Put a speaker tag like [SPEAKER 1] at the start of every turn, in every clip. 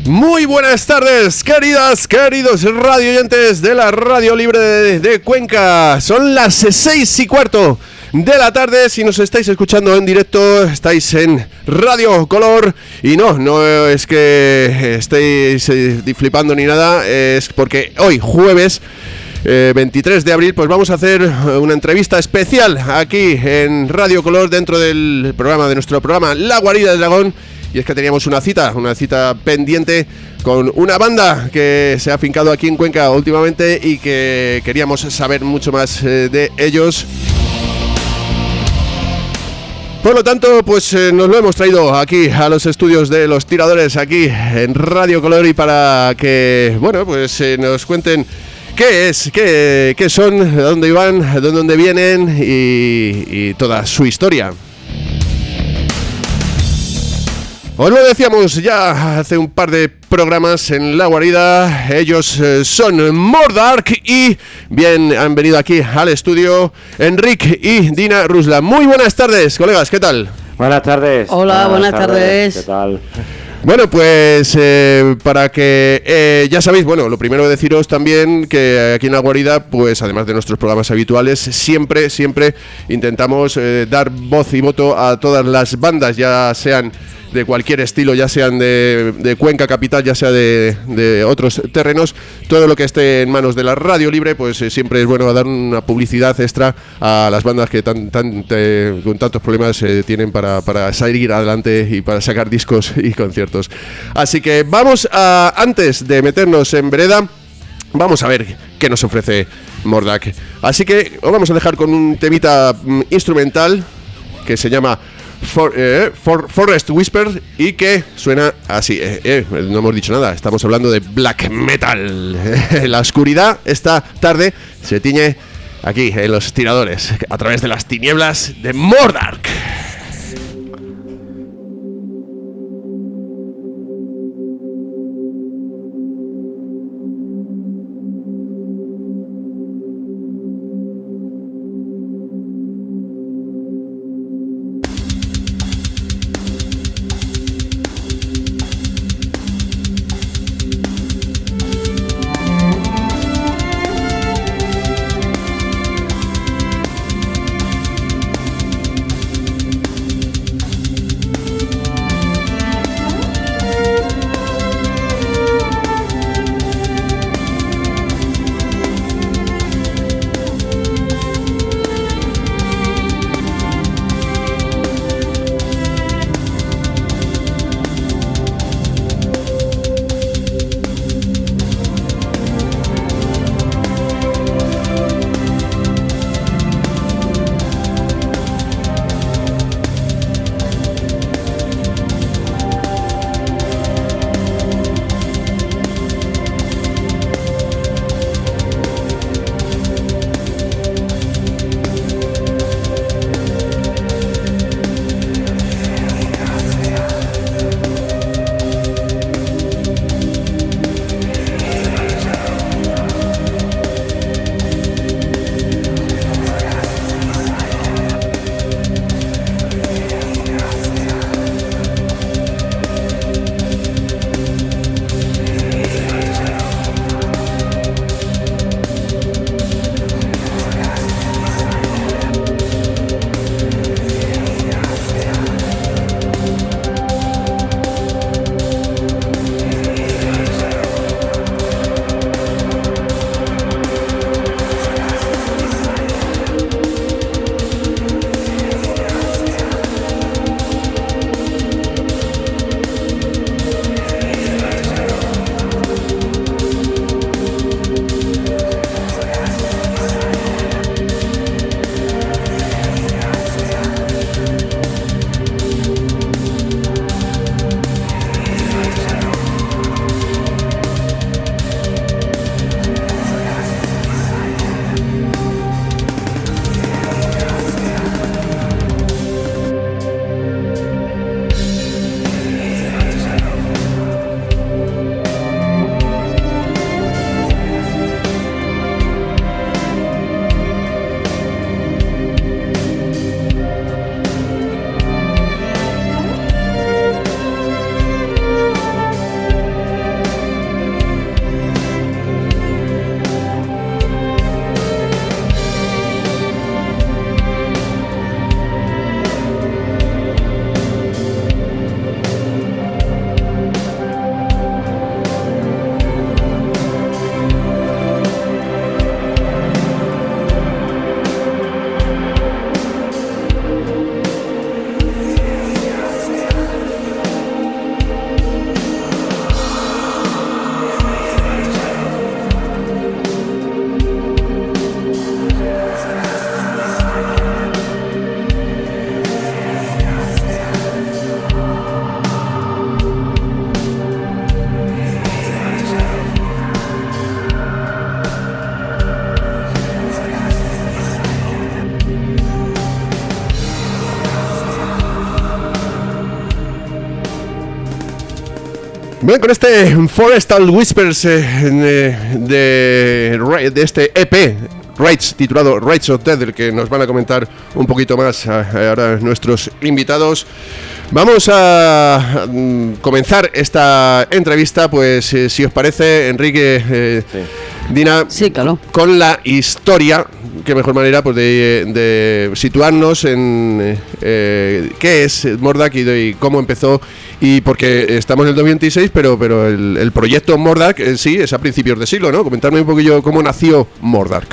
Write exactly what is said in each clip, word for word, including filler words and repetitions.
[SPEAKER 1] Muy buenas tardes, queridas, queridos radio oyentes de la Radio Libre de, de Cuenca. Son las seis y cuarto de la tarde. Si nos estáis escuchando en directo, estáis en Radio Color. Y no, no es que estéis eh, flipando ni nada, es porque hoy, jueves eh, veintitrés de abril, pues vamos a hacer una entrevista especial aquí en Radio Color, dentro del programa de nuestro programa La Guarida del Dragón. Y es que teníamos una cita, una cita pendiente con una banda que se ha afincado aquí en Cuenca últimamente y que queríamos saber mucho más eh, de ellos. Por lo tanto, pues eh, nos lo hemos traído aquí a los estudios de Los Tiradores, aquí en Radio Color, y para que, bueno, pues eh, nos cuenten qué es, qué, qué son, de dónde iban, de dónde vienen y, y toda su historia. Os lo decíamos ya hace un par de programas en La Guarida. Ellos eh, son Mordark y bien han venido aquí al estudio Enric y Dina Ruslan. Muy buenas tardes, colegas, ¿qué tal?
[SPEAKER 2] Buenas tardes.
[SPEAKER 3] Hola, buenas, buenas tardes. tardes.
[SPEAKER 2] ¿Qué tal?
[SPEAKER 1] Bueno, pues eh, para que eh, ya sabéis, bueno, lo primero deciros también que aquí en La Guarida, pues además de nuestros programas habituales, siempre, siempre intentamos eh, dar voz y voto a todas las bandas, ya sean de cualquier estilo, ya sean de, de Cuenca capital, ya sea de, de otros terrenos. Todo lo que esté en manos de la Radio Libre, pues eh, siempre es bueno dar una publicidad extra a las bandas que tan, tan, te, con tantos problemas eh, tienen para, para salir adelante y para sacar discos y conciertos. Así que vamos a, antes de meternos en vereda, vamos a ver qué nos ofrece Mordark. Así que os vamos a dejar con un temita mm, instrumental que se llama For, eh, For, Forest Whisper y que suena así. eh, eh, no hemos dicho nada, estamos hablando de black metal. La oscuridad esta tarde se tiñe aquí en Los Tiradores a través de las tinieblas de Mordark. Bien, con este Forestal Whispers eh, de, de, de este E P Rights, titulado Rights of Death, del que nos van a comentar un poquito más ahora nuestros invitados. Vamos a, a comenzar esta entrevista, pues eh, si os parece, Enrique, eh, sí. Dina,
[SPEAKER 2] sí, claro.
[SPEAKER 1] Con la historia, qué mejor manera pues de, de situarnos en eh, qué es Mordak y, de, y cómo empezó, y porque estamos en el dos mil veintiséis, pero, pero el, el proyecto Mordak en sí es a principios de siglo, ¿no? Comentarme un poquillo cómo nació Mordak.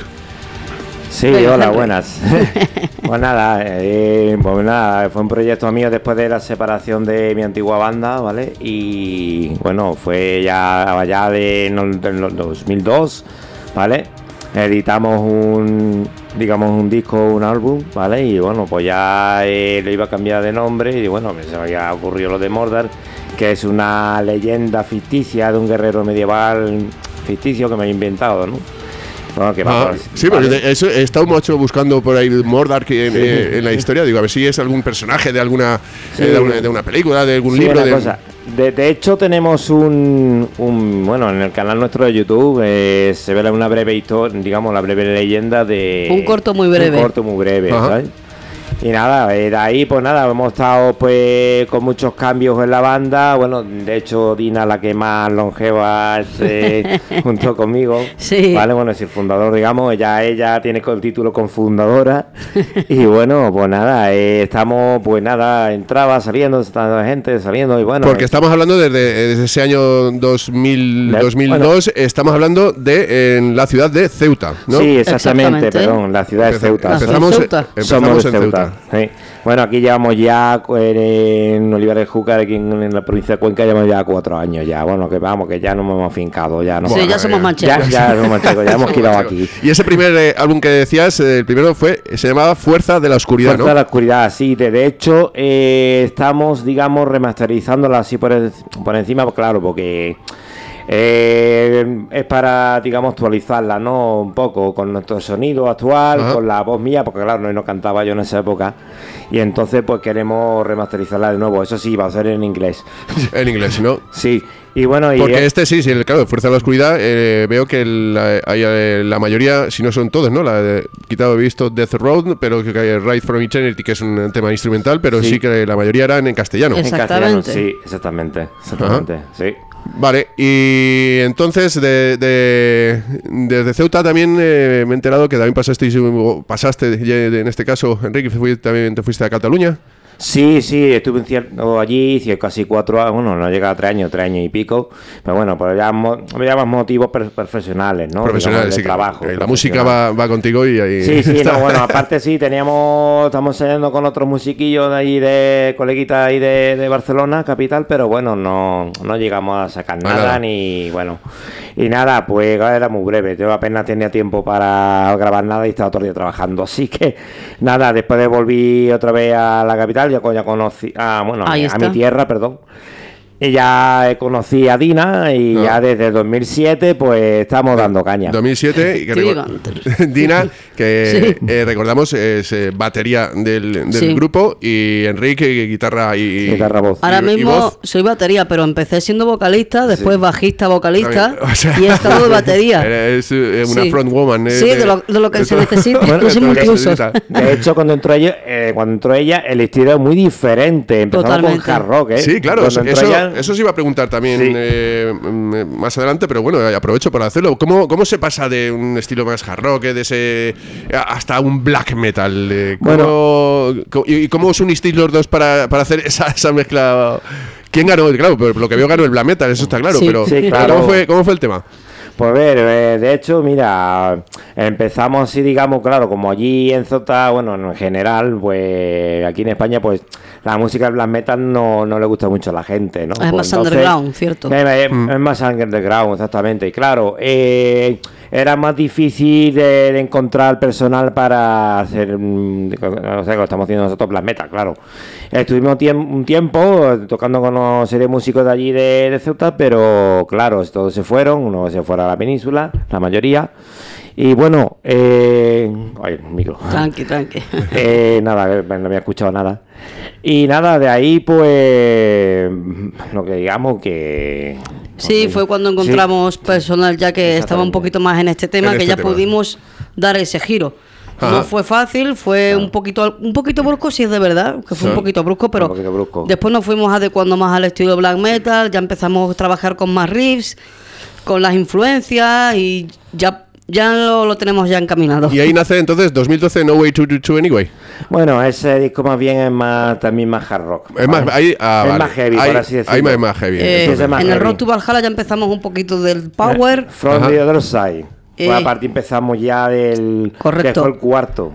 [SPEAKER 3] Sí, hola, buenas. Pues nada, eh, pues nada, fue un proyecto mío después de la separación de mi antigua banda, ¿vale? Y bueno, fue ya allá de, de, de dos mil dos, ¿vale? Editamos un, digamos, un disco, un álbum, ¿vale? Y bueno, pues ya eh, lo iba a cambiar de nombre y bueno, se me había ocurrido lo de Mordak, que es una leyenda ficticia de un guerrero medieval ficticio que me he inventado, ¿no? Bueno, que
[SPEAKER 1] ah, va, sí, vale. Porque eso, he estado mucho buscando por ahí Mordak en, sí. eh, en la historia. Digo, a ver si es algún personaje de alguna, sí. eh, de, una de una película, de algún
[SPEAKER 3] sí,
[SPEAKER 1] libro.
[SPEAKER 3] Una
[SPEAKER 1] de...
[SPEAKER 3] cosa. De, de hecho, tenemos un, un. Bueno, en el canal nuestro de YouTube eh, se ve una breve historia, digamos, la breve leyenda de.
[SPEAKER 2] Un corto muy breve.
[SPEAKER 3] Un corto muy breve, ¿sabes? Y nada, de ahí pues nada, hemos estado pues con muchos cambios en la banda. Bueno, de hecho Dina, la que más longeva es eh, junto conmigo,
[SPEAKER 2] sí.
[SPEAKER 3] Vale, bueno, es el fundador, digamos, ella, ella tiene el título cofundadora. Y bueno, pues nada, eh, estamos, pues nada, entraba, saliendo, gente saliendo y bueno.
[SPEAKER 1] Porque estamos hablando desde, desde ese año dos mil, de, dos mil dos, bueno, estamos hablando de en la ciudad de Ceuta, ¿no?
[SPEAKER 3] Sí, exactamente, exactamente. Perdón, la ciudad de Ceuta.
[SPEAKER 1] Empezamos,
[SPEAKER 2] Ceuta.
[SPEAKER 1] empezamos
[SPEAKER 3] Somos
[SPEAKER 1] en
[SPEAKER 3] Ceuta.
[SPEAKER 1] Ceuta.
[SPEAKER 3] Sí. Bueno, aquí llevamos ya en Olivares de Júcar, aquí en, en la provincia de Cuenca, llevamos ya cuatro años ya. Bueno, que vamos, que ya nos hemos afincado. Ya no
[SPEAKER 2] sí,
[SPEAKER 3] bueno,
[SPEAKER 2] ya somos manchegos.
[SPEAKER 3] Ya, ya somos manchegos, ya hemos quedado aquí.
[SPEAKER 1] Y ese primer eh, álbum que decías, eh, el primero fue, se llamaba Fuerza de la Oscuridad,
[SPEAKER 3] Fuerza
[SPEAKER 1] ¿no?
[SPEAKER 3] de la Oscuridad, sí. De, de hecho, eh, estamos, digamos, remasterizándola así por, el, por encima, claro, porque... Eh, es para, digamos, actualizarla, ¿no? Un poco con nuestro sonido actual, ajá, con la voz mía, porque claro, no, no cantaba yo en esa época. Y entonces pues queremos remasterizarla de nuevo. Eso sí, va a ser en inglés.
[SPEAKER 1] En inglés, ¿no?
[SPEAKER 3] Sí. Y bueno, y
[SPEAKER 1] porque este sí, sí, claro, Fuerza de la Oscuridad, eh, veo que la, hay, la mayoría, si no son todos, ¿no? La de, quitado he visto Death Road, pero que hay Ride from Eternity, que es un tema instrumental, pero sí, sí que la mayoría eran en castellano.
[SPEAKER 2] Exactamente.
[SPEAKER 3] En castellano, sí, exactamente, exactamente, ajá, sí.
[SPEAKER 1] Vale, y entonces de, de, desde Ceuta también eh, me he enterado que también pasaste, pasaste en este caso, Enrique, fui, también te fuiste a Cataluña.
[SPEAKER 3] Sí, sí, estuve en cierto, allí, casi cuatro años, bueno, no llega a tres años, tres años y pico, pero bueno, pues ya, ya más motivos per, profesionales, ¿no?
[SPEAKER 1] Profesionales,
[SPEAKER 3] digamos, de
[SPEAKER 1] sí,
[SPEAKER 3] trabajo.
[SPEAKER 1] La música va, va contigo y ahí...
[SPEAKER 3] Sí, sí,
[SPEAKER 1] está.
[SPEAKER 3] No, bueno, aparte sí, teníamos, estamos ensayando con otros musiquillos de allí, de coleguitas ahí de, de Barcelona, capital, pero bueno, no, no llegamos a sacar nada, nada, ni, bueno, y nada, pues era muy breve, yo apenas tenía tiempo para grabar nada y estaba todo el día trabajando, así que nada, después de volví otra vez a la capital, ya, ya conocí, ah, bueno, a, a mi tierra, perdón. Y ya conocí a Dina y no. ya desde dos mil siete pues estamos dando caña.
[SPEAKER 1] dos mil siete, y que recu- Dina, que sí. eh, recordamos es eh, batería del, del sí. grupo, y Enrique, guitarra y
[SPEAKER 3] guitarra voz.
[SPEAKER 2] Ahora
[SPEAKER 1] y,
[SPEAKER 2] mismo
[SPEAKER 1] y voz.
[SPEAKER 2] soy batería, pero empecé siendo vocalista, después sí. bajista, vocalista, o sea, y he estado de batería.
[SPEAKER 1] Es eh, una
[SPEAKER 2] sí.
[SPEAKER 1] frontwoman. Eh,
[SPEAKER 2] sí, de lo, de lo que se necesita.
[SPEAKER 3] Bueno, de hecho, cuando entró ella, eh, cuando entró ella, el estilo es muy diferente. Empezamos Totalmente. con hard rock, ¿eh?
[SPEAKER 1] Sí, claro, eso,
[SPEAKER 3] ella...
[SPEAKER 1] eso se iba a preguntar también sí. eh, más adelante, pero bueno, aprovecho para hacerlo. ¿Cómo, cómo se pasa de un estilo más hard rock, de ese hasta un black metal? Eh, ¿cómo, bueno. ¿Y cómo os unisteis los dos para, para hacer esa, esa mezcla? ¿Quién ganó? Claro, pero lo que veo ganó el black metal, eso está claro, sí, pero
[SPEAKER 3] sí, claro.
[SPEAKER 1] ¿cómo fue, cómo fue el tema?
[SPEAKER 3] Pues a ver, eh, de hecho, mira, empezamos así, digamos, claro, como allí en Ceuta, bueno, en general, pues aquí en España, pues la música del black metal no, no le gusta mucho a la gente, ¿no?
[SPEAKER 2] Es
[SPEAKER 3] pues,
[SPEAKER 2] más
[SPEAKER 3] entonces,
[SPEAKER 2] underground, ¿cierto?
[SPEAKER 3] Es, es, mm. es más underground, exactamente. Y claro, eh, era más difícil de, de encontrar personal para hacer, o sea, lo estamos haciendo nosotros, black metal, claro. Estuvimos tiem- un tiempo tocando con una serie de músicos de allí de, de Ceuta, pero claro, todos se fueron, uno se fuera a la península, la mayoría. Y bueno, eh... ay, el micro.
[SPEAKER 2] Tranqui, tranqui.
[SPEAKER 3] Eh, nada, no había escuchado nada. Y nada, de ahí pues lo que digamos que...
[SPEAKER 2] Sí, fue cuando encontramos sí. personal ya que estaba un poquito más en este tema, en que este ya tema. pudimos dar ese giro. Ajá. No fue fácil, fue ah. un poquito un poquito brusco, si es de verdad, que fue sí. un poquito brusco, pero poquito brusco. Después nos fuimos adecuando más al estilo black metal, ya empezamos a trabajar con más riffs, con las influencias y ya ya lo, lo tenemos ya encaminado.
[SPEAKER 1] Y ahí nace entonces dos mil doce No Way to Do to Anyway.
[SPEAKER 3] Bueno, ese disco más bien es más también más hard rock.
[SPEAKER 1] Es ¿vale? más, ahí, ah,
[SPEAKER 3] es
[SPEAKER 1] vale.
[SPEAKER 3] más heavy,
[SPEAKER 1] ahí,
[SPEAKER 3] por así decirlo.
[SPEAKER 1] Ahí más, más heavy.
[SPEAKER 2] Eh, es más en heavy. El Road to Valhalla ya empezamos un poquito del power.
[SPEAKER 3] Eh, From Ajá. the Other Side. Eh, pues aparte empezamos ya del...
[SPEAKER 2] Correcto.
[SPEAKER 3] Que fue el cuarto.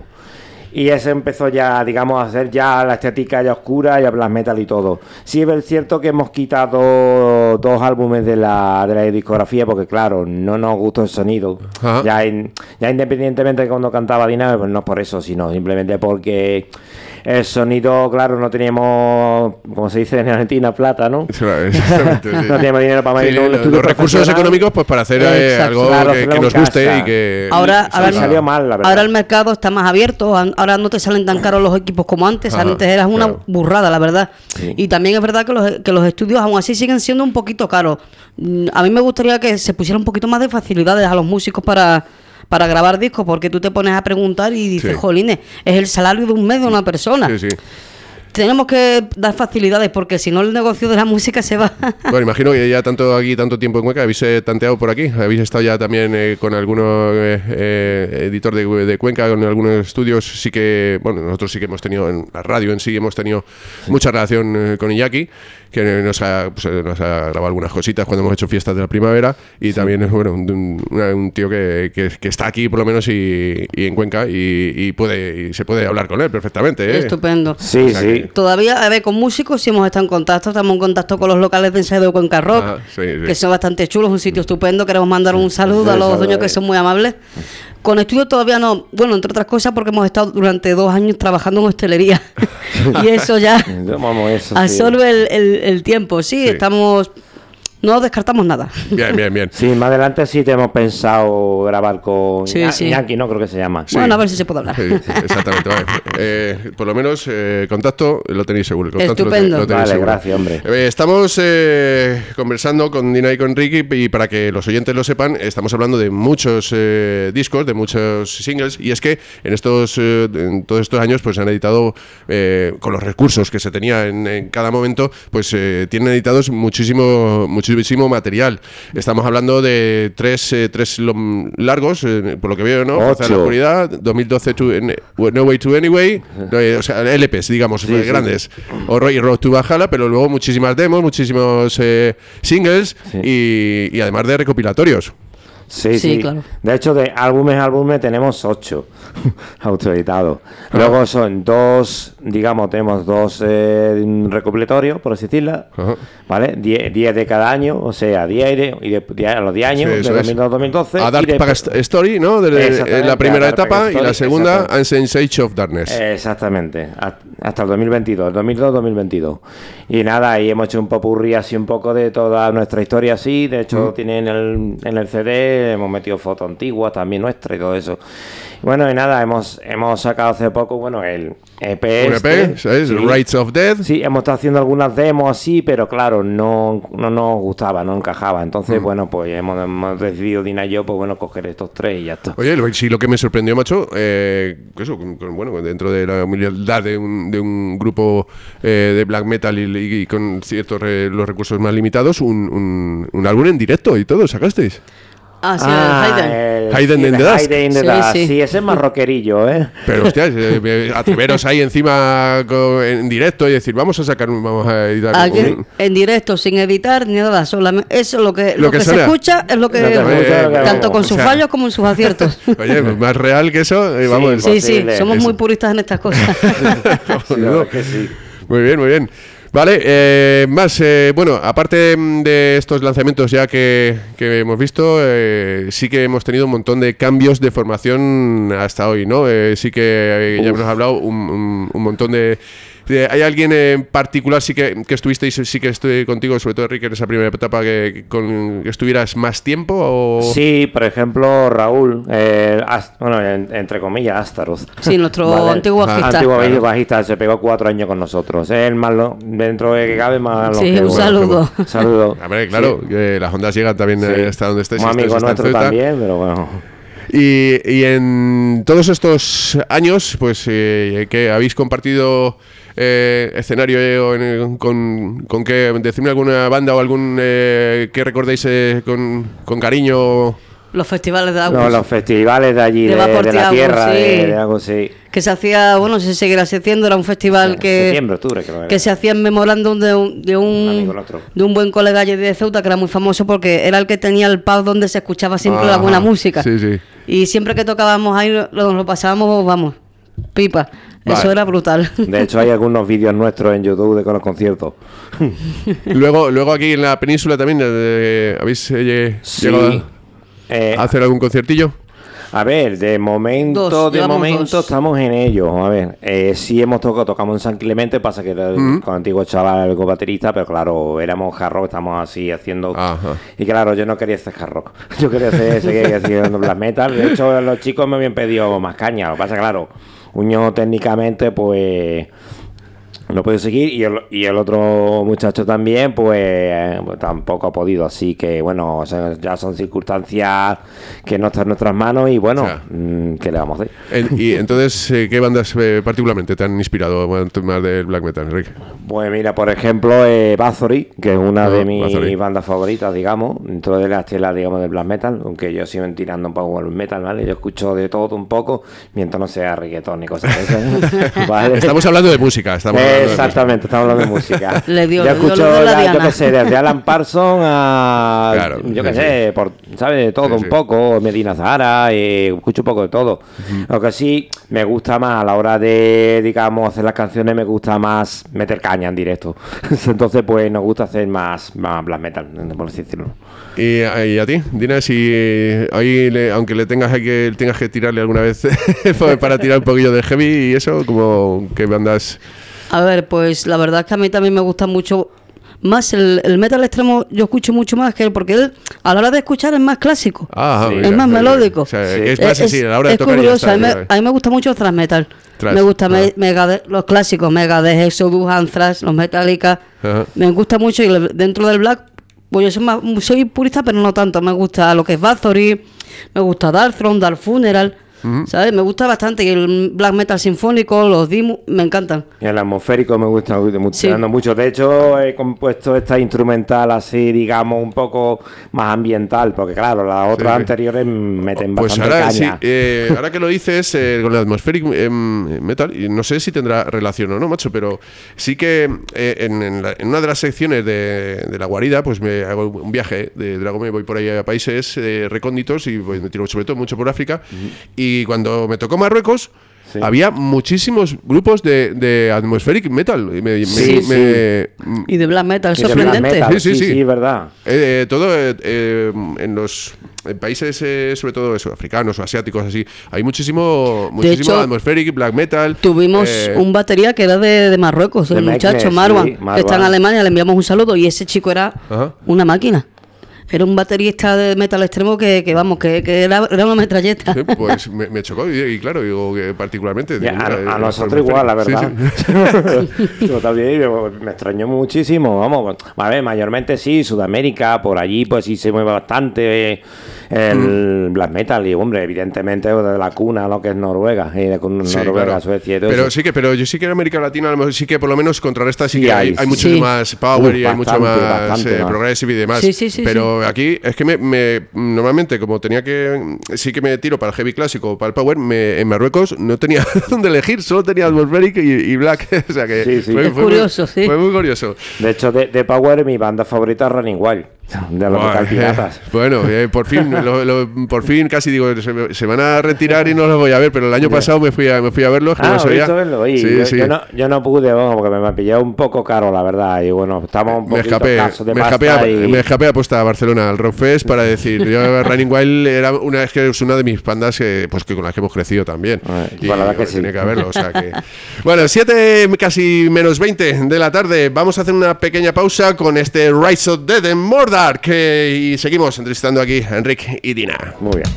[SPEAKER 3] Y ese empezó ya, digamos, a hacer ya la estética ya oscura, ya black metal y todo. Sí es cierto que hemos quitado dos álbumes de la, de la discografía porque, claro, no nos gustó el sonido. Ya, in, ya independientemente de cuando cantaba Dinamo, pues no es por eso, sino simplemente porque el sonido, claro, no teníamos, como se dice en Argentina, plata, ¿no?
[SPEAKER 1] Exactamente. Sí.
[SPEAKER 3] No teníamos dinero para
[SPEAKER 1] sí, un estudio los recursos económicos pues para hacer eh, algo claro, que, que nos guste casa. y que...
[SPEAKER 2] Ahora,
[SPEAKER 3] sí,
[SPEAKER 2] ahora,
[SPEAKER 3] salió mal, la verdad.
[SPEAKER 2] Ahora el mercado está más abierto, ahora no te salen tan caros los equipos como antes, Ajá, antes era una claro. burrada, la verdad. Sí. Y también es verdad que los, que los estudios aún así siguen siendo un poquito caros. A mí me gustaría que se pusiera un poquito más de facilidades a los músicos para... para grabar discos, porque tú te pones a preguntar y dices, sí. jolines, es el salario de un mes de una persona.
[SPEAKER 1] Sí, sí.
[SPEAKER 2] Tenemos que dar facilidades, porque si no el negocio de la música se va.
[SPEAKER 1] Bueno, imagino que ya tanto aquí, tanto tiempo en Cuenca, habéis eh, tanteado por aquí, habéis estado ya también eh, con algunos eh, eh, editor de, de Cuenca, con algunos estudios, sí que, bueno, nosotros sí que hemos tenido, en la radio en sí, hemos tenido sí. mucha relación eh, con Iñaki, que nos ha, pues, nos ha grabado algunas cositas cuando hemos hecho fiestas de la primavera, y sí. también es bueno, un, un, un tío que, que, que está aquí por lo menos y, y en Cuenca y, y puede y se puede hablar con él perfectamente. ¿eh?
[SPEAKER 2] Estupendo.
[SPEAKER 3] Sí, o sea, sí. Que,
[SPEAKER 2] todavía, a ver, con músicos sí hemos estado en contacto, estamos en contacto con los locales de ensayo de Cuenca Rock, ah, sí, sí. que son bastante chulos, un sitio estupendo, queremos mandar un saludo sí, a los dueños que son muy amables. Con estudio todavía no, bueno, entre otras cosas porque hemos estado durante dos años trabajando en hostelería y eso ya Vamos, eso, absorbe sí. el, el, el tiempo, sí, sí, estamos... No descartamos nada.
[SPEAKER 1] Bien, bien, bien.
[SPEAKER 3] Sí, más adelante sí te hemos pensado grabar con
[SPEAKER 2] sí,
[SPEAKER 3] Iñaki,
[SPEAKER 2] sí.
[SPEAKER 3] Iñaki, ¿no? Creo que se llama.
[SPEAKER 2] Sí. Bueno, a ver si se puede hablar.
[SPEAKER 1] Sí, sí, exactamente. Vale. Eh, por lo menos eh, contacto lo tenéis seguro. El contacto
[SPEAKER 2] Estupendo.
[SPEAKER 1] Lo, lo
[SPEAKER 3] vale,
[SPEAKER 1] seguro.
[SPEAKER 3] Gracias, hombre.
[SPEAKER 1] Eh, estamos eh, conversando con Dina y con Ricky y para que los oyentes lo sepan, estamos hablando de muchos eh, discos, de muchos singles y es que en estos eh, en todos estos años pues han editado eh, con los recursos que se tenía en, en cada momento, pues eh, tienen editados muchísimo muchísimo material. Estamos hablando de tres, eh, tres largos, eh, por lo que veo, ¿no? Fuerza de la Oscuridad, dos mil doce to, No Way to Anyway, eh, o sea, L Pes, digamos, sí, eh, sí, grandes. Sí. O Road to Valhalla, pero luego muchísimas demos, muchísimos eh, singles sí. y, y además de recopilatorios.
[SPEAKER 3] Sí, sí,
[SPEAKER 2] sí, claro.
[SPEAKER 3] De hecho, de álbumes a álbumes tenemos ocho autoeditados. Ah. Luego son dos, digamos, tenemos dos eh, recopilatorios, por así decirlo, uh-huh. ¿vale? diez, diez de cada año, o sea, diez y de, de, a los diez años, sí, de dos mil dos a dos mil doce.
[SPEAKER 1] A Dark Past Story, ¿no? De, de la primera etapa Story, y la segunda, Ancient Age of Darkness.
[SPEAKER 3] Exactamente, hasta el dos mil veintidós, dos mil dos a dos mil veintidós. Y nada, ahí hemos hecho un popurrí así un poco de toda nuestra historia así, de hecho uh-huh. tiene en el, en el C D... hemos metido fotos antiguas también nuestras y todo eso. Bueno, y nada, hemos hemos sacado hace poco, bueno, el E P.
[SPEAKER 1] Un
[SPEAKER 3] este,
[SPEAKER 1] E P, ¿sabes? Sí. Rights of Death.
[SPEAKER 3] Sí, hemos estado haciendo algunas demos así, pero claro, no, no nos gustaba, no encajaba. Entonces, mm. bueno, pues hemos, hemos decidido, Dina y yo, pues bueno, coger estos tres y ya está.
[SPEAKER 1] Oye, sí, lo que me sorprendió, macho, eh, eso, con, con, bueno, dentro de la humildad de un, de un grupo eh, de black metal y, y, y con ciertos re, los recursos más limitados, un, un, un álbum en directo y todo, ¿sacasteis?
[SPEAKER 2] Ah, sí,
[SPEAKER 3] ah,
[SPEAKER 2] el Hayden.
[SPEAKER 3] El,
[SPEAKER 1] Hayden
[SPEAKER 3] sí,
[SPEAKER 1] in the Dust.
[SPEAKER 3] Hayden in the
[SPEAKER 2] sí,
[SPEAKER 3] Dust.
[SPEAKER 2] Sí.
[SPEAKER 3] sí, ese es más rockerillo, ¿eh?
[SPEAKER 1] Pero, hostia, eh, atreveros ahí encima con, en directo y decir, vamos a sacar, vamos a editar.
[SPEAKER 2] Aquí, un... En directo, sin editar ni nada, solamente eso es lo que, lo
[SPEAKER 1] lo que,
[SPEAKER 2] que se escucha, es lo que,
[SPEAKER 3] lo que
[SPEAKER 2] escucha,
[SPEAKER 3] eh,
[SPEAKER 2] tanto
[SPEAKER 3] vamos,
[SPEAKER 2] con sus
[SPEAKER 1] o sea,
[SPEAKER 2] fallos como en sus aciertos.
[SPEAKER 1] Oye, pues más real que eso, eh, vamos.
[SPEAKER 2] Sí, sí, sí, somos eso. Muy puristas en estas cosas.
[SPEAKER 3] Sí, no, que sí.
[SPEAKER 1] Muy bien, muy bien. Vale, eh, más, eh, bueno, aparte de estos lanzamientos ya que, que hemos visto, eh, sí que hemos tenido un montón de cambios de formación hasta hoy, ¿no? Eh, sí que eh, ya hemos hablado un, un, un montón de ¿Hay alguien en particular sí que, que estuvisteis, sí que estoy contigo, sobre todo Enrique, en esa primera etapa, que, con, que estuvieras más tiempo? O...
[SPEAKER 3] Sí, por ejemplo, Raúl, eh, Ast- bueno, en, entre comillas, Astaroth.
[SPEAKER 2] Sí, nuestro ¿vale? antiguo bajista.
[SPEAKER 3] Antiguo claro. bajista, se pegó cuatro años con nosotros. Es el más lo, dentro de que cabe, más
[SPEAKER 2] sí,
[SPEAKER 3] lo que
[SPEAKER 2] un saludo.
[SPEAKER 3] Un saludo.
[SPEAKER 1] A ver, claro, sí. que las ondas llegan también sí. hasta donde estés.
[SPEAKER 3] Un amigo nuestro también, pero bueno.
[SPEAKER 1] Y, y en todos estos años, pues, eh, que habéis compartido eh, escenario eh, con, con qué, decirme alguna banda o algún eh, que recordéis eh, con, con cariño.
[SPEAKER 2] Los festivales de Agus.
[SPEAKER 3] No, los festivales de allí, de, de, de la tierra, sí. de, de Agus, sí.
[SPEAKER 2] Que se hacía, bueno, se seguirá haciendo, era un festival sí, que,
[SPEAKER 3] septiembre, octubre, creo
[SPEAKER 2] que se hacía en memorándum de un, de un, un de un buen colega allí de Ceuta, que era muy famoso porque era el que tenía el pub donde se escuchaba siempre Ajá, la buena música.
[SPEAKER 1] Sí, sí.
[SPEAKER 2] Y siempre que tocábamos ahí, lo, lo pasábamos, vamos, pipa. Vale. Eso era brutal.
[SPEAKER 3] De hecho, hay algunos vídeos nuestros en YouTube de con los conciertos.
[SPEAKER 1] luego, luego aquí en la península también, eh, ¿habéis eh,
[SPEAKER 3] sí.
[SPEAKER 1] llegado a, eh, a hacer algún conciertillo?
[SPEAKER 3] A ver, de momento, dos, de momento dos. estamos en ello. A ver, eh, sí hemos tocado, tocamos en San Clemente, pasa que era mm. con antiguo chaval, el baterista, pero claro, éramos hard rock, estamos así haciendo. Ajá. Y claro, yo no quería hacer hard rock, yo quería hacer, seguir haciendo black metal. De hecho, los chicos me habían pedido más caña. Lo que pasa, claro, Uño técnicamente, pues. No puede seguir y el, y el otro muchacho también pues, pues tampoco ha podido, así que bueno, o sea, ya son circunstancias que no están en nuestras manos y bueno, o sea, ¿qué le vamos a hacer?
[SPEAKER 1] En, y entonces, ¿qué bandas eh, particularmente te han inspirado más del black metal, Enrique?
[SPEAKER 3] Pues mira, por ejemplo, eh, Bathory, que es una no, de mis Bathory. bandas favoritas, digamos, dentro de la estela, digamos, del black metal, aunque yo sigo tirando un poco el metal, ¿vale? Yo escucho de todo un poco, mientras no sea reggaetón ni cosas de esas, ¿vale?
[SPEAKER 1] Estamos hablando de música, estamos
[SPEAKER 3] eh,
[SPEAKER 1] hablando
[SPEAKER 3] Exactamente, estamos hablando de música.
[SPEAKER 2] Le dio,
[SPEAKER 3] yo
[SPEAKER 2] le
[SPEAKER 3] escucho,
[SPEAKER 2] dio la
[SPEAKER 3] ya, yo qué sé, desde Alan Parsons a,
[SPEAKER 1] claro,
[SPEAKER 3] yo qué
[SPEAKER 1] sí,
[SPEAKER 3] sé,
[SPEAKER 1] sí.
[SPEAKER 3] por, ¿sabes? De todo sí, un sí. poco, Medina Zahara, eh, escucho un poco de todo. Uh-huh. Lo que sí me gusta más a la hora de, digamos, hacer las canciones, me gusta más meter caña en directo. Entonces, pues nos gusta hacer más, más black metal, por así decirlo.
[SPEAKER 1] ¿Y, y a ti, Dina, si ahí, le, aunque le tengas que tengas que tirarle alguna vez para tirar un poquillo de heavy y eso, como que bandas...
[SPEAKER 2] A ver, pues la verdad es que a mí también me gusta mucho más el, el metal extremo, yo escucho mucho más que él, porque él a la hora de escuchar es más clásico,
[SPEAKER 1] ah,
[SPEAKER 2] sí.
[SPEAKER 1] mira,
[SPEAKER 2] es más
[SPEAKER 1] sí,
[SPEAKER 2] melódico.
[SPEAKER 1] O sea, sí. Es más así, a la hora de
[SPEAKER 2] es
[SPEAKER 1] tocar
[SPEAKER 2] curioso,
[SPEAKER 1] ya está,
[SPEAKER 2] a, mí me, a mí me gusta mucho el thrash metal. Thrash, me gusta me, Megadeth, los clásicos, Megadeth, Exodus, Anthrax, los Metallica. Ajá. Me gusta mucho y le, dentro del black, pues yo soy, más, soy purista, pero no tanto. Me gusta lo que es Bathory, me gusta Darkthrone, Dark Funeral. Uh-huh. ¿Sabes? Me gusta bastante. Y el black metal sinfónico, los Dimus, me encantan.
[SPEAKER 3] Y el atmosférico me gusta mucho, sí. mucho. De hecho, he compuesto esta instrumental así, digamos, un poco más ambiental, porque claro, las otras sí. anteriores meten
[SPEAKER 1] pues
[SPEAKER 3] bastante
[SPEAKER 1] ahora,
[SPEAKER 3] caña.
[SPEAKER 1] Sí, eh, ahora que lo dices, eh, con el atmospheric eh, metal, y no sé si tendrá relación o no, macho, pero sí que eh, en, en, la, en una de las secciones de, de la guarida, pues me hago un viaje de Dragón, me voy por ahí a países eh, recónditos y pues, me tiro sobre todo mucho por África. Uh-huh. Y Y cuando me tocó Marruecos, sí. había muchísimos grupos de, de atmospheric metal. Me,
[SPEAKER 2] sí,
[SPEAKER 1] me,
[SPEAKER 2] sí.
[SPEAKER 1] Me,
[SPEAKER 2] y de black metal, sorprendente.
[SPEAKER 3] Black metal,
[SPEAKER 1] sí, sí, sí,
[SPEAKER 3] sí, sí, verdad.
[SPEAKER 1] Eh, eh, todo eh, eh, en los en países, eh, sobre todo eso, africanos o asiáticos, así, hay muchísimo, muchísimo hecho, atmospheric, black metal.
[SPEAKER 2] Tuvimos eh, un batería que era de, de Marruecos, de el muchacho Meknes, Marwan, sí, Marwan, que está en Alemania, le enviamos un saludo y ese chico era Ajá. una máquina. Era un baterista de metal extremo que, que vamos, que, que era, era una metralleta.
[SPEAKER 1] Sí, pues me, me chocó y, y claro, digo que particularmente...
[SPEAKER 3] Ya,
[SPEAKER 1] digo,
[SPEAKER 3] a,
[SPEAKER 1] mira,
[SPEAKER 3] a nosotros igual, la verdad. Sí, sí. Totalmente, me, me extrañó muchísimo, vamos. A ver, mayormente sí, Sudamérica, por allí pues sí se mueve bastante el mm. black metal y, hombre, evidentemente de la cuna, lo que es Noruega, y de sí, Noruega, claro. Suecia y todo
[SPEAKER 1] pero
[SPEAKER 3] eso.
[SPEAKER 1] sí que, pero yo sí que en América Latina a lo mejor sí que por lo menos contrarresta sí, sí que hay, hay, hay mucho
[SPEAKER 2] sí.
[SPEAKER 1] más power uh, y hay
[SPEAKER 3] bastante,
[SPEAKER 1] mucho más,
[SPEAKER 3] bastante,
[SPEAKER 1] eh,
[SPEAKER 3] más.
[SPEAKER 1] progressive y demás.
[SPEAKER 2] Sí, sí, sí,
[SPEAKER 1] pero
[SPEAKER 2] sí.
[SPEAKER 1] aquí es que me, me normalmente como tenía que sí que me tiro para el heavy clásico o para el power, me, en Marruecos no tenía dónde elegir, solo tenía atmospheric y, y black. O sea que
[SPEAKER 2] sí, sí.
[SPEAKER 1] Fue,
[SPEAKER 2] es
[SPEAKER 1] fue
[SPEAKER 2] curioso,
[SPEAKER 1] muy,
[SPEAKER 2] sí.
[SPEAKER 1] Fue muy curioso.
[SPEAKER 3] De hecho, de, de power mi banda favorita es Running Wild. de los metal piratas.
[SPEAKER 1] Eh, bueno, eh, por fin, lo, lo, por fin casi digo, se, se van a retirar y no los voy a ver, pero el año pasado me fui a, me fui a verlos.
[SPEAKER 3] Ah,
[SPEAKER 1] no
[SPEAKER 3] visto verlo. Oye,
[SPEAKER 1] sí,
[SPEAKER 3] yo,
[SPEAKER 1] sí.
[SPEAKER 3] Yo, no, yo no pude, vamos, porque me, me pilló un poco caro, la verdad, y bueno, estamos un poquito escasos de
[SPEAKER 1] me
[SPEAKER 3] pasta
[SPEAKER 1] escapé,
[SPEAKER 3] y...
[SPEAKER 1] me escapé a aposta a Barcelona, al Rockfest, para decir, yo Running Wild era una, es que es una de mis bandas que, pues, que con las que hemos crecido también.
[SPEAKER 3] Bueno,
[SPEAKER 1] y
[SPEAKER 3] la verdad que sí.
[SPEAKER 1] Tenía que haberlo, o sea que... Bueno, siete casi menos veinte de la tarde, vamos a hacer una pequeña pausa con este Rise of Dead en Mordor, que y seguimos entrevistando aquí a Enric y Dina.
[SPEAKER 3] Muy bien.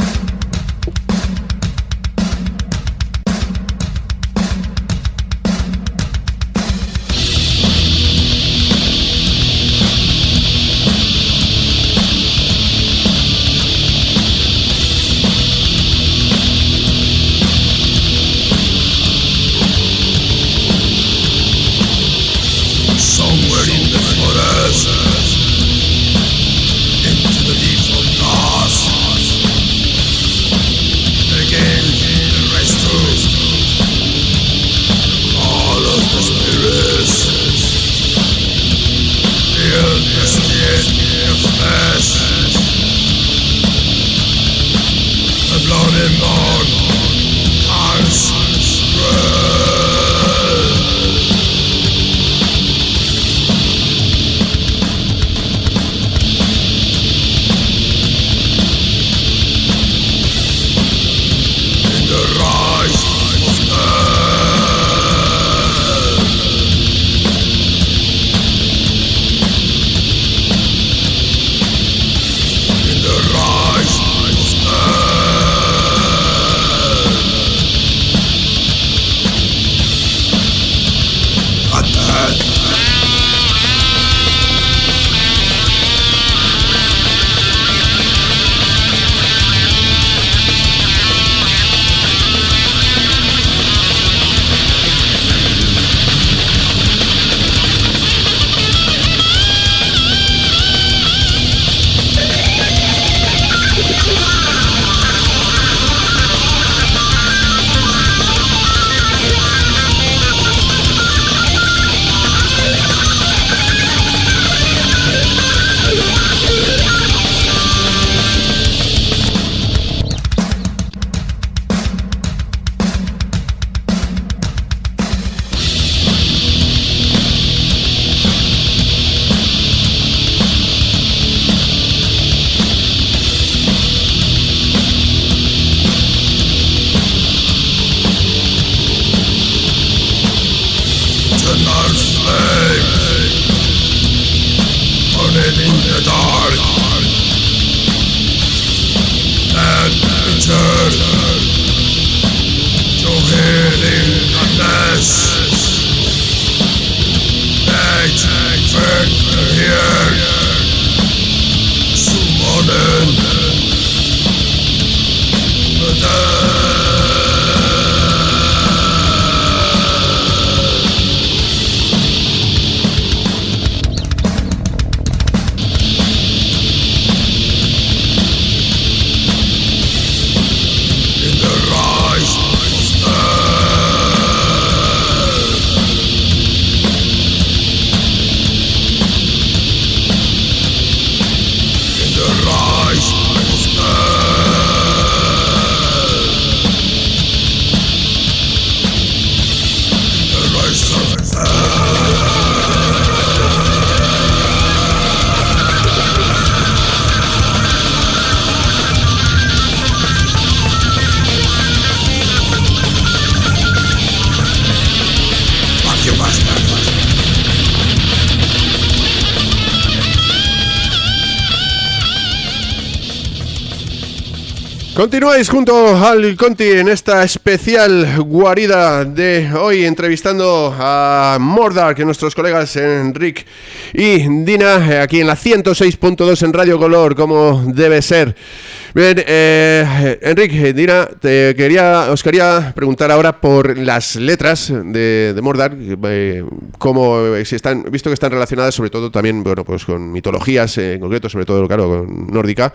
[SPEAKER 1] Continuáis junto al Conti en esta especial guarida de hoy, entrevistando a Mordor, que nuestros colegas Enric y Dina, aquí en la ciento seis punto dos en Radio Color, como debe ser. Bien, eh, Enric, Dina, te quería, os quería preguntar ahora por las letras de, de Mordor, eh, cómo, si están, visto que están relacionadas sobre todo también, bueno, pues con mitologías eh, en concreto, sobre todo, claro, con nórdica,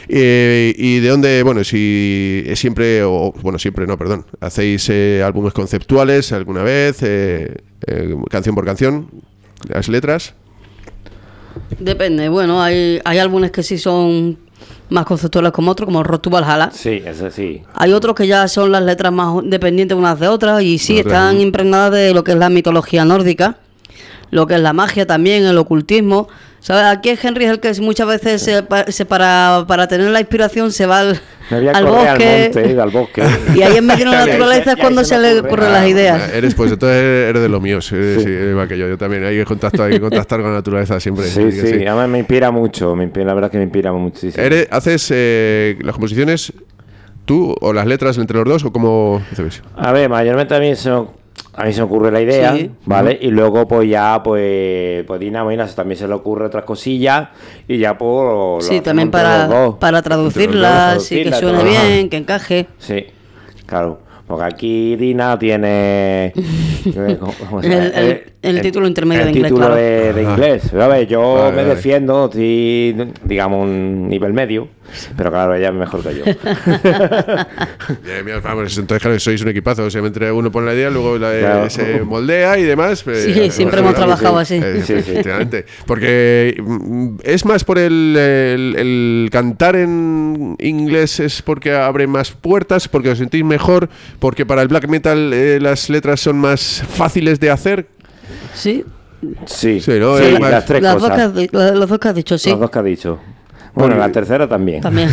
[SPEAKER 1] eh, y de dónde, bueno, si siempre, o bueno, siempre no, perdón, hacéis eh, álbumes conceptuales alguna vez, eh, eh, canción por canción, las letras.
[SPEAKER 2] Depende, bueno, hay, hay álbumes que sí son más conceptuales como otros, como Road to Valhalla.
[SPEAKER 3] Sí, eso sí.
[SPEAKER 2] Hay otros que ya son las letras más dependientes unas de otras y sí, están impregnadas de lo que es la mitología nórdica, lo que es la magia también, el ocultismo. ¿Sabes? Aquí Henry es el que muchas veces se, se para, para tener la inspiración se va al, al bosque,
[SPEAKER 3] al, monte, al bosque
[SPEAKER 2] y ahí en medio de la naturaleza es cuando se, se le ocurren las ideas.
[SPEAKER 1] Ah, eres pues entonces eres de lo mío, sí, sí. Sí, igual que yo, yo también hay que contactar, hay que contactar con la naturaleza siempre.
[SPEAKER 3] Sí, sí, sí. Además me inspira mucho, me inspira, la verdad que me inspira muchísimo.
[SPEAKER 1] ¿Eres, ¿Haces eh, las composiciones tú o las letras entre los dos o cómo haces?
[SPEAKER 3] A ver, mayormente a mí se A mí se me ocurre la idea, sí. ¿vale? Uh-huh. Y luego, pues ya, pues, pues Dina, bueno, también se le ocurre otras cosillas y ya, pues...
[SPEAKER 2] Sí, también para, para traducirlas, sí, que suene todo. Bien, que encaje.
[SPEAKER 3] Sí, claro. Porque aquí Dina tiene...
[SPEAKER 2] ¿cómo se llama? el, el, el, el título intermedio
[SPEAKER 3] el
[SPEAKER 2] de inglés,
[SPEAKER 3] título
[SPEAKER 2] claro.
[SPEAKER 3] de, de inglés. A ver, yo vale, me vale. defiendo, estoy, digamos, un nivel medio, pero claro, ella es mejor que yo.
[SPEAKER 1] Bien, vamos, entonces, claro, sois un equipazo. O sea, entre uno pone la idea, luego la, claro. se moldea y demás.
[SPEAKER 2] Pues, sí, siempre hemos trabajado así.
[SPEAKER 1] Eh, sí, sí, efectivamente. Porque es más por el, el, el cantar en inglés, es porque abre más puertas, porque os sentís mejor, porque para el black metal eh, las letras son más fáciles de hacer.
[SPEAKER 2] Sí.
[SPEAKER 3] Sí,
[SPEAKER 1] sí, ¿no?
[SPEAKER 3] sí
[SPEAKER 1] eh,
[SPEAKER 3] las tres
[SPEAKER 2] las
[SPEAKER 3] cosas.
[SPEAKER 2] Dos que, la, los dos que has dicho, sí.
[SPEAKER 3] Los dos que has dicho. Bueno, la tercera también.
[SPEAKER 2] También.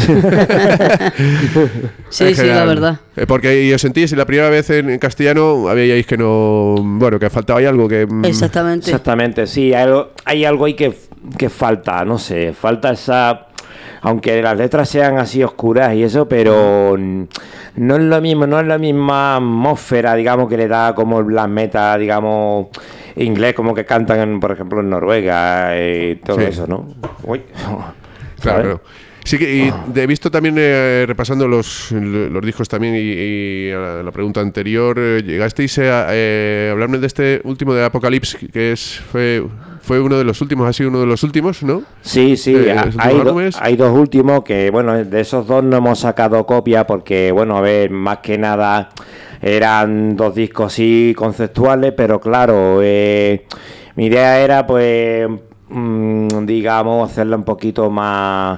[SPEAKER 2] sí, sí, la verdad.
[SPEAKER 1] Eh, porque y os sentís la primera vez en, en castellano, habíais que no... Bueno, que faltaba ahí algo que... Mm,
[SPEAKER 2] Exactamente.
[SPEAKER 3] Exactamente, sí. Hay algo, hay algo ahí que, que falta, no sé. Falta esa... Aunque las letras sean así oscuras y eso, pero no es lo mismo, no es la misma atmósfera, digamos, que le da como el black metal, digamos, inglés, como que cantan, en, por ejemplo, en Noruega y todo sí. eso, ¿no? Uy.
[SPEAKER 1] Claro, claro. Sí que y he visto también eh, repasando los, los discos también y, y a la, la pregunta anterior eh, llegasteis a eh, hablarme de este último de Apocalypse que es fue fue uno de los últimos, ha sido uno de los últimos, ¿no?
[SPEAKER 3] Sí, sí, eh, hay, do, hay dos últimos que bueno, de esos dos no hemos sacado copia porque bueno, a ver, más que nada eran dos discos sí conceptuales, pero claro, eh, mi idea era pues mmm, digamos hacerla un poquito más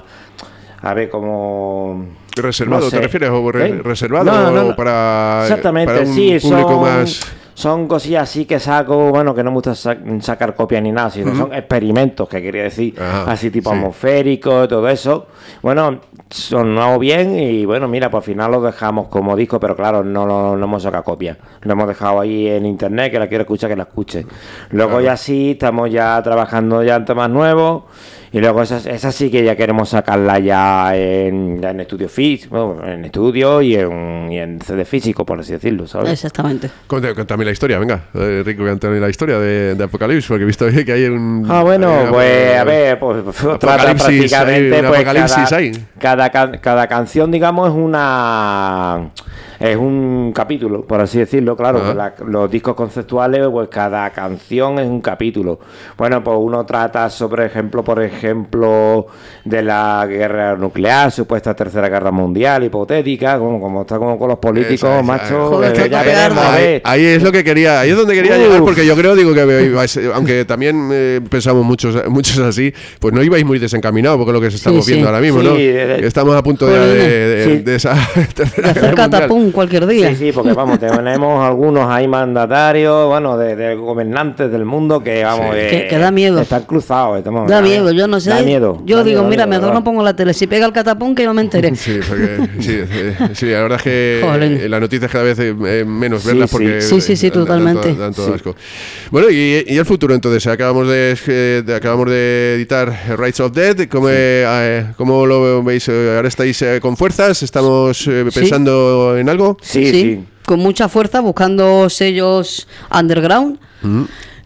[SPEAKER 3] a ver, como...
[SPEAKER 1] ¿Reservado no sé. te refieres? ¿O re-
[SPEAKER 3] ¿Eh?
[SPEAKER 1] reservado
[SPEAKER 3] no, no, no.
[SPEAKER 1] para,
[SPEAKER 3] exactamente,
[SPEAKER 1] para un
[SPEAKER 3] sí,
[SPEAKER 1] público
[SPEAKER 3] son,
[SPEAKER 1] más...?
[SPEAKER 3] Son cosillas así que saco, bueno, que no me gusta sac- sacar copias ni nada, sino uh-huh. son experimentos, que quería decir, Ajá, así tipo sí. atmosférico, todo eso. Bueno, sonó bien y bueno, mira, pues al final lo dejamos como disco, pero claro, no, no, no hemos sacado copias. Lo hemos dejado ahí en internet, que la quiero escuchar, que la escuche. Luego claro. ya sí, estamos ya trabajando ya en temas nuevos. Y luego esa, esa sí que ya queremos sacarla ya en, en estudio físico, bueno, en estudio y en, y en C D físico, por así decirlo, ¿sabes?
[SPEAKER 2] Exactamente.
[SPEAKER 1] Cuéntame la historia, venga, eh, Rico, cuéntame la historia de, de Apocalipsis, porque he visto que hay un...
[SPEAKER 3] Ah, bueno, eh, pues eh, a ver, pues, pues trata prácticamente, hay, pues
[SPEAKER 1] Apocalipsis
[SPEAKER 3] cada,
[SPEAKER 1] hay.
[SPEAKER 3] Cada, cada, cada canción, digamos, es una... Es un capítulo, por así decirlo, claro. Uh-huh. La, los discos conceptuales, pues cada canción es un capítulo. Bueno, pues uno trata sobre ejemplo, por ejemplo, de la guerra nuclear, supuesta tercera guerra mundial, hipotética, como, como está como con los políticos, esa, esa, macho.
[SPEAKER 2] Joder,
[SPEAKER 3] eh, ya veremos,
[SPEAKER 1] ahí, ahí es lo que quería, ahí es donde quería Uf. llegar, porque yo creo, digo que aunque también eh, pensamos muchos, muchos así, pues no ibais muy desencaminados, porque es lo que se estamos sí, viendo sí. ahora mismo, sí, ¿no? De, estamos a punto de, de, de, sí. de esa tercera
[SPEAKER 2] de
[SPEAKER 1] guerra mundial.
[SPEAKER 2] Cualquier día.
[SPEAKER 3] Sí, sí, porque vamos, tenemos algunos ahí mandatarios, bueno, de, de gobernantes del mundo que, vamos, sí. eh,
[SPEAKER 2] que, que da miedo.
[SPEAKER 3] Están cruzados. Estamos,
[SPEAKER 2] da miedo, yo no sé.
[SPEAKER 3] Da miedo.
[SPEAKER 2] Yo
[SPEAKER 3] da
[SPEAKER 2] digo,
[SPEAKER 3] miedo,
[SPEAKER 2] mira,
[SPEAKER 3] miedo,
[SPEAKER 2] mejor no pongo la tele. Si pega el catapum, que no me enteré.
[SPEAKER 1] Sí, porque, sí, sí, la verdad es que Joder. las noticias cada vez eh, menos
[SPEAKER 3] sí,
[SPEAKER 1] verlas
[SPEAKER 3] sí.
[SPEAKER 1] porque
[SPEAKER 2] sí, sí, sí,
[SPEAKER 1] dan,
[SPEAKER 2] totalmente.
[SPEAKER 1] Dan, dan todo, dan todo sí. asco. Bueno, y, y el futuro entonces, acabamos de, de acabamos de editar Rights of Dead, ¿cómo, sí. eh, ¿cómo lo veis? Ahora estáis eh, con fuerzas, estamos eh, pensando sí. en algo.
[SPEAKER 3] Sí, sí. sí.
[SPEAKER 2] Con mucha fuerza, buscando sellos underground. Mm.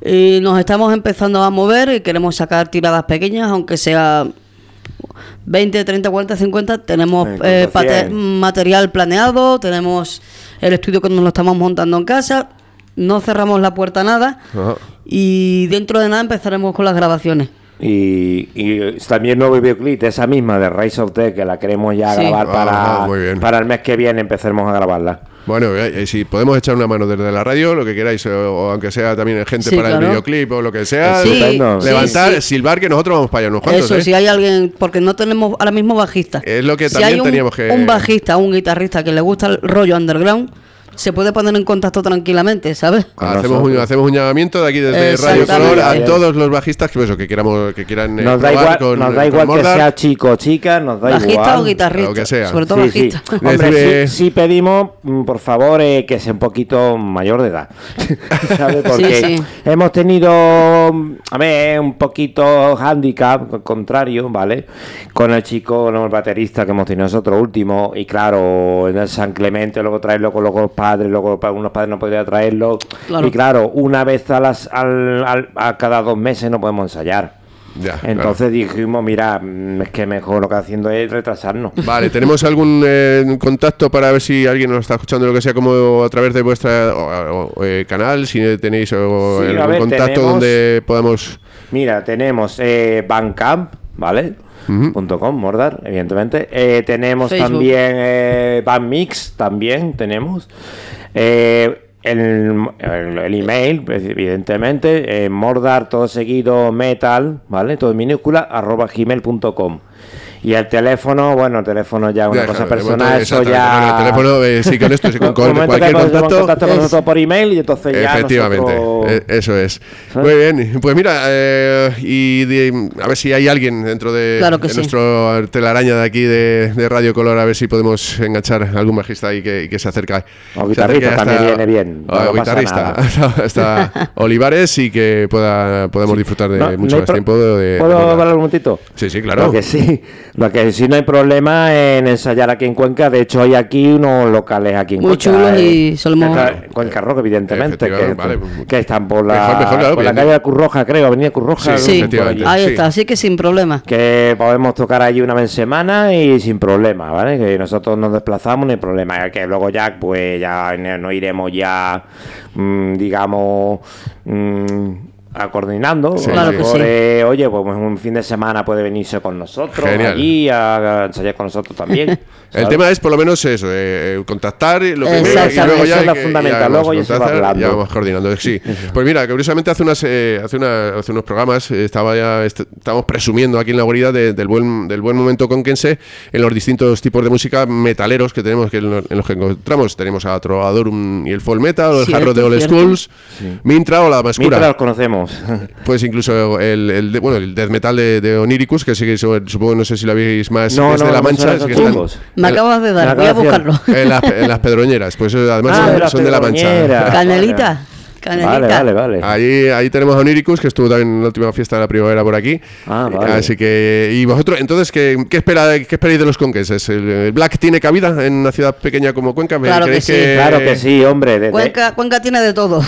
[SPEAKER 2] Y nos estamos empezando a mover y queremos sacar tiradas pequeñas, aunque sea veinte, treinta, cuarenta, cincuenta. Tenemos eh, pate- material planeado, tenemos el estudio que nos lo estamos montando en casa. No cerramos la puerta a nada. Ajá. Y dentro de nada empezaremos con las grabaciones.
[SPEAKER 3] Y, y también nuevo videoclip de esa misma, de Rise of Death, que la queremos ya sí. grabar para, ah, para el mes que viene, empecemos a grabarla.
[SPEAKER 1] Bueno, eh, si podemos echar una mano desde la radio, lo que queráis, o, o aunque sea también gente sí, para claro. el videoclip o lo que sea,
[SPEAKER 2] sí,
[SPEAKER 1] levantar,
[SPEAKER 2] sí, sí.
[SPEAKER 1] silbar, que nosotros vamos para allá unos cuantos.
[SPEAKER 2] Eso,
[SPEAKER 1] ¿eh?
[SPEAKER 2] si hay alguien, porque no tenemos ahora mismo bajista.
[SPEAKER 1] Es lo que
[SPEAKER 2] si
[SPEAKER 1] también
[SPEAKER 2] hay un,
[SPEAKER 1] teníamos que...
[SPEAKER 2] un bajista, un guitarrista que le gusta el rollo underground, se puede poner en contacto tranquilamente, ¿sabes?
[SPEAKER 1] Hacemos un, hacemos un llamamiento de aquí desde Radio Color a todos los bajistas que, eso, que, queramos, que quieran eh,
[SPEAKER 3] nos da igual, con, nos da igual que sea chico o chica, nos da
[SPEAKER 2] bajista
[SPEAKER 3] igual.
[SPEAKER 2] Bajista o guitarrista, que sea. Sobre todo sí, bajista.
[SPEAKER 3] Sí. Hombre, sí, sí pedimos, por favor, eh, que sea un poquito mayor de edad, ¿sabes? Porque sí, sí. hemos tenido, a ver, un poquito handicap, al contrario, ¿vale? Con el chico, con el baterista que hemos tenido nosotros último, y claro, en el San Clemente, luego traerlo con los padres, luego algunos padres no podían traerlo, claro. y claro, una vez a las al, al, a cada dos meses no podemos ensayar. Ya, entonces claro. dijimos, mira, es que mejor lo que haciendo es retrasarnos.
[SPEAKER 1] Vale, ¿tenemos algún eh, contacto para ver si alguien nos está escuchando, lo que sea, como a través de vuestra o, o, eh, canal, si tenéis o, sí, algún ver, contacto tenemos, donde podamos...
[SPEAKER 3] Mira, tenemos eh, Bandcamp, ¿vale? Uh-huh. .com, Mordar, evidentemente. Eh, tenemos Facebook. También eh, Bandmix, también tenemos. Eh, el, el, el email, evidentemente, eh, Mordar, todo seguido, metal, ¿vale? Todo en minúscula, arroba gmail punto com. Y el teléfono, bueno, el teléfono ya es una ya, cosa claro, personal, eso ya...
[SPEAKER 1] Bueno, el teléfono, eh, sí, con esto, sí, con, con cualquier contacto...
[SPEAKER 3] contacto con nosotros por email y entonces ya
[SPEAKER 1] efectivamente,
[SPEAKER 3] nosotros...
[SPEAKER 1] eh, eso es. ¿Sabes? Muy bien, pues mira, eh, y de, a ver si hay alguien dentro de,
[SPEAKER 2] claro de
[SPEAKER 1] sí. nuestro telaraña de aquí de, de Radio Color, a ver si podemos enganchar algún bajista ahí que, que se acerca.
[SPEAKER 3] O guitarrista hasta, también viene bien, no, no
[SPEAKER 1] guitarrista, hasta, hasta Olivares y que pueda podamos sí. disfrutar de no, mucho no más pro- tiempo. De,
[SPEAKER 3] ¿Puedo de hablar un momentito?
[SPEAKER 1] Sí, sí, claro.
[SPEAKER 3] Lo que sí... Lo que sí no hay problema en ensayar aquí en Cuenca. De hecho, hay aquí unos locales aquí en
[SPEAKER 2] muy
[SPEAKER 3] Cuenca.
[SPEAKER 2] Muy chulos y solemos...
[SPEAKER 3] Cuenca Rock, evidentemente. Que,
[SPEAKER 1] vale.
[SPEAKER 3] que están por la,
[SPEAKER 1] mejor, mejor, claro,
[SPEAKER 3] por la calle de Curroja, creo, Avenida Curroja.
[SPEAKER 2] Sí, sí. ahí sí. está, así que sin problema.
[SPEAKER 3] Que podemos tocar allí una vez en semana y sin problema, ¿vale? Que nosotros nos desplazamos, no hay problema. Que luego ya, pues ya no iremos ya, mmm, digamos... Mmm, a coordinando,
[SPEAKER 1] sí,
[SPEAKER 3] claro
[SPEAKER 1] sí.
[SPEAKER 3] que sí. eh, oye, pues un fin de semana puede venirse con nosotros. Genial. Allí a, a ensayar con nosotros también.
[SPEAKER 1] El tema es por lo menos eso, eh, contactar lo que
[SPEAKER 3] y luego ya, es lo fundamental, ya luego ya se va hablando.
[SPEAKER 1] Ya vamos coordinando, sí. Pues mira, curiosamente hace unas eh, hace, una, hace unos programas eh, estaba ya est- estábamos presumiendo aquí en la guarida de, del buen del buen momento conquense en los distintos tipos de música metaleros que tenemos, que en, lo, en los que encontramos. Tenemos a Trovadorum y el folk metal, o el hard rock de Old Schools, sí. Mintra o la Mascura.
[SPEAKER 3] Mintra los conocemos.
[SPEAKER 1] Pues incluso el, el, de, bueno, el death metal de, de Oniricus, que sí que supongo, no sé si lo habéis más,
[SPEAKER 3] no,
[SPEAKER 1] es
[SPEAKER 3] no,
[SPEAKER 1] de La
[SPEAKER 3] no,
[SPEAKER 1] Mancha.
[SPEAKER 3] No,
[SPEAKER 1] que
[SPEAKER 3] están,
[SPEAKER 2] me acabas de dar, voy a buscarlo.
[SPEAKER 1] En las, en las Pedroñeras, pues además
[SPEAKER 3] ah,
[SPEAKER 1] son,
[SPEAKER 3] de,
[SPEAKER 1] son de La Mancha.
[SPEAKER 2] Canelita. Canelita.
[SPEAKER 3] Vale, vale, vale.
[SPEAKER 1] Ahí, ahí tenemos a Oniricus, que estuvo también en la última fiesta de la primavera por aquí.
[SPEAKER 3] Ah, vale.
[SPEAKER 1] Así que, y vosotros, entonces, ¿qué, qué, espera, qué esperáis de los conquenses? ¿El, ¿El Black tiene cabida en una ciudad pequeña como Cuenca?
[SPEAKER 2] Claro que sí.
[SPEAKER 3] Que... Claro que sí, hombre. De,
[SPEAKER 2] Cuenca, Cuenca tiene de todo.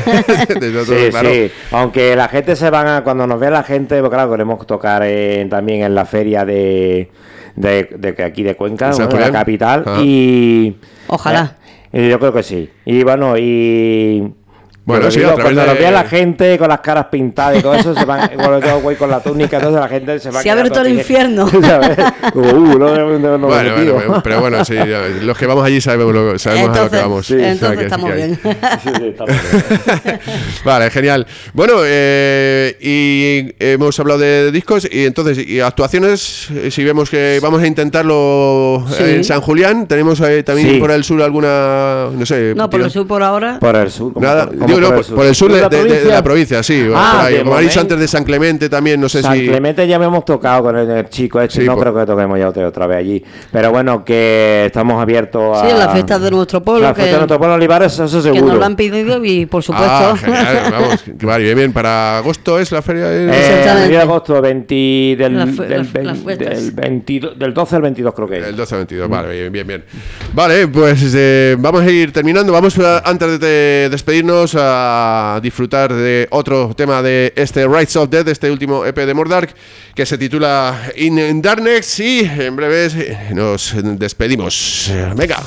[SPEAKER 1] de todo,
[SPEAKER 3] sí,
[SPEAKER 1] claro.
[SPEAKER 3] Sí. Aunque la gente se van a, cuando nos ve la gente, pues claro, queremos tocar eh, también en la feria de, de, de, de aquí de Cuenca, bueno, de la capital. Ah. Y
[SPEAKER 2] ojalá.
[SPEAKER 3] Eh, y yo creo que sí. Y bueno, y...
[SPEAKER 1] Bueno, sí,
[SPEAKER 3] digo,
[SPEAKER 1] a través
[SPEAKER 3] cuando
[SPEAKER 1] de...
[SPEAKER 3] nos vea la gente con las caras pintadas y todo eso, se van güey, con la túnica, entonces la gente se va
[SPEAKER 2] se ha abierto el infierno.
[SPEAKER 3] Como, uh, no, no, no, no,
[SPEAKER 1] bueno, bueno, bueno, pero bueno, sí, los que vamos allí sabemos, lo, sabemos entonces, a lo que vamos.
[SPEAKER 2] Sí, entonces o sea, que, estamos, que bien.
[SPEAKER 3] Sí, sí, estamos bien.
[SPEAKER 1] Vale, genial. Bueno, eh, y hemos hablado de discos y entonces, y actuaciones, si vemos que vamos a intentarlo sí. en San Julián, tenemos eh, también sí. por el sur alguna, no sé.
[SPEAKER 2] No, por el sur por ahora.
[SPEAKER 3] Por el sur.
[SPEAKER 1] Nada, digo, no, por, por el sur de, de, de, de la provincia, sí.
[SPEAKER 3] Ah,
[SPEAKER 1] por ahí. Como habéis antes de San Clemente también, no sé
[SPEAKER 3] San
[SPEAKER 1] si...
[SPEAKER 3] San Clemente ya hemos tocado con el, el chico este, sí, no por... creo que toquemos ya otra, otra vez allí. Pero bueno, que estamos abiertos a...
[SPEAKER 2] Sí, en la fiesta de nuestro pueblo.
[SPEAKER 3] La fiesta de nuestro pueblo, Olivares, eso seguro.
[SPEAKER 2] Que nos lo han pedido y por supuesto...
[SPEAKER 1] Ah, genial, vamos. Vale, bien, bien. Para agosto es la feria... De...
[SPEAKER 3] Eh, de agosto, veinte, del, la fe, del, la, del, del, veintidós, del doce al veintidós creo que es.
[SPEAKER 1] El doce al veintidós, vale, bien, bien, bien. Vale, pues eh, vamos a ir terminando. Vamos a, antes de despedirnos a disfrutar de otro tema de este Rights of Death, este último E P de Mordark, que se titula In Darkness, y en breves nos despedimos. Venga.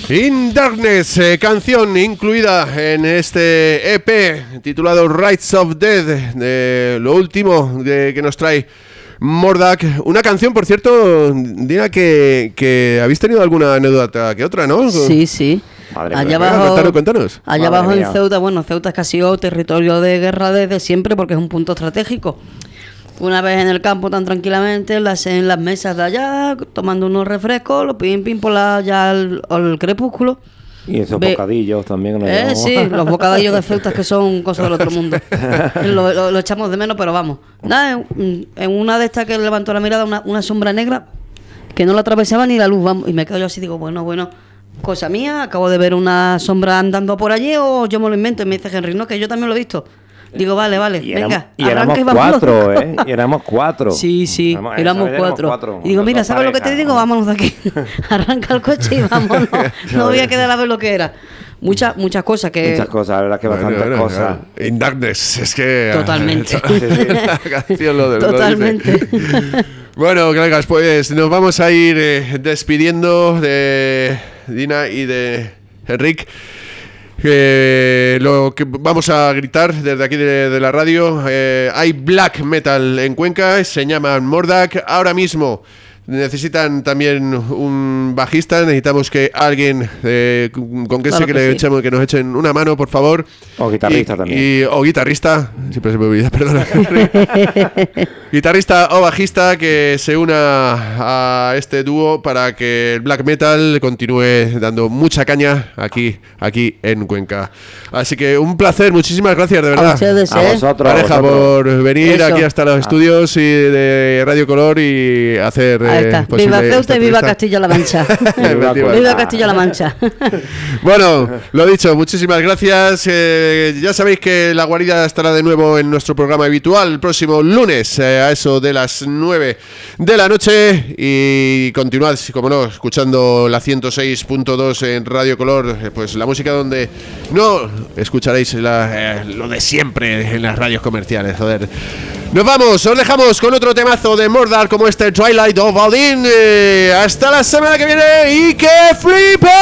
[SPEAKER 1] In Darkness, eh, canción incluida en este E P titulado Rights of Death, de lo último de, que nos trae Mordak. Una canción, por cierto, Dina, que, que habéis tenido alguna anécdota que otra, ¿no?
[SPEAKER 2] Sí, sí.
[SPEAKER 3] Madre
[SPEAKER 2] allá
[SPEAKER 3] mía.
[SPEAKER 2] abajo,
[SPEAKER 1] cuéntanos, cuéntanos.
[SPEAKER 2] Allá
[SPEAKER 3] Madre
[SPEAKER 2] abajo
[SPEAKER 3] mía.
[SPEAKER 2] en Ceuta, bueno, Ceuta es que ha sido territorio de guerra desde siempre porque es un punto estratégico. Una vez en el campo tan tranquilamente, en las, en las mesas de allá, tomando unos refrescos, los pim pim por la, ya al, al crepúsculo.
[SPEAKER 3] Y esos
[SPEAKER 2] Ve-
[SPEAKER 3] bocadillos también. que nos
[SPEAKER 2] Eh,
[SPEAKER 3] llamamos.
[SPEAKER 2] sí, los bocadillos de Ceuta que son cosas del otro mundo. lo, lo- lo echamos de menos, pero vamos. Nada, en, en una de estas que levantó la mirada, una, una sombra negra que no la atravesaba ni la luz, vamos. Y me quedo yo así, digo, bueno, bueno, cosa mía, acabo de ver una sombra andando por allí o yo me lo invento. Y me dice Henry, no, que yo también lo he visto. Digo, vale, vale,
[SPEAKER 3] Y
[SPEAKER 2] venga,
[SPEAKER 3] éramos, y éramos
[SPEAKER 2] arranca y vámonos.
[SPEAKER 3] cuatro, ¿eh? Y éramos cuatro.
[SPEAKER 2] Sí, sí,
[SPEAKER 3] Éramos- esa
[SPEAKER 2] éramos
[SPEAKER 3] vez
[SPEAKER 2] cuatro. Y digo,
[SPEAKER 3] Dos
[SPEAKER 2] mira, ¿sabes lo que te
[SPEAKER 3] parejas,
[SPEAKER 2] digo?
[SPEAKER 3] ¿no?
[SPEAKER 2] Vámonos de aquí. Arranca el coche y vámonos. No voy a quedar a ver lo que era. Muchas, muchas cosas que...
[SPEAKER 3] Muchas cosas, la verdad que
[SPEAKER 1] Bueno,
[SPEAKER 3] bastantes
[SPEAKER 1] bueno,
[SPEAKER 3] cosas.
[SPEAKER 1] claro. In Darkness, es que...
[SPEAKER 2] Totalmente.
[SPEAKER 1] La canción lo de- lo
[SPEAKER 2] Totalmente.
[SPEAKER 1] dice. Bueno, colegas, pues nos vamos a ir eh, despidiendo de Dina y de Enric. Eh, lo que vamos a gritar desde aquí de, de la radio, eh, hay black metal en Cuenca, se llaman Mordak. Ahora mismo necesitan también un bajista, necesitamos que alguien eh, con que,
[SPEAKER 2] Claro
[SPEAKER 1] sé que,
[SPEAKER 2] que
[SPEAKER 1] le
[SPEAKER 2] sí.
[SPEAKER 1] echemos, que nos echen una mano, por favor.
[SPEAKER 3] O guitarrista
[SPEAKER 1] Y-
[SPEAKER 3] también.
[SPEAKER 1] y- o guitarrista, siempre se me olvida, perdona. Guitarrista o bajista que se una a este dúo para que el black metal continúe dando mucha caña aquí, aquí en Cuenca. Así que un placer, muchísimas gracias, de
[SPEAKER 2] A
[SPEAKER 1] verdad.
[SPEAKER 2] ustedes,
[SPEAKER 3] A
[SPEAKER 2] ¿eh?
[SPEAKER 3] vosotros.
[SPEAKER 1] Pareja,
[SPEAKER 3] a vosotros.
[SPEAKER 1] por venir
[SPEAKER 2] Eso.
[SPEAKER 1] aquí hasta los estudios y de Radio Color y hacer.
[SPEAKER 2] Ahí
[SPEAKER 1] eh,
[SPEAKER 2] está.
[SPEAKER 1] posible
[SPEAKER 2] Viva
[SPEAKER 1] esta
[SPEAKER 2] Ceuta y viva
[SPEAKER 1] entrevista.
[SPEAKER 2] Castilla-La Mancha.
[SPEAKER 1] Efectivamente.
[SPEAKER 2] Viva Castilla-La Mancha.
[SPEAKER 1] Bueno, lo dicho, muchísimas gracias. Eh, ya sabéis que La Guarida estará de nuevo en nuestro programa habitual el próximo lunes eh, a eso de las nueve de la noche. Y continuad, como no, escuchando la ciento seis punto dos en Radio Color, eh, pues la música donde no escucharéis la, eh, lo de siempre en las radios comerciales, joder. Nos vamos, os dejamos con otro temazo de Mordak como este Twilight of Odin. Eh, hasta la semana que viene y que flipe.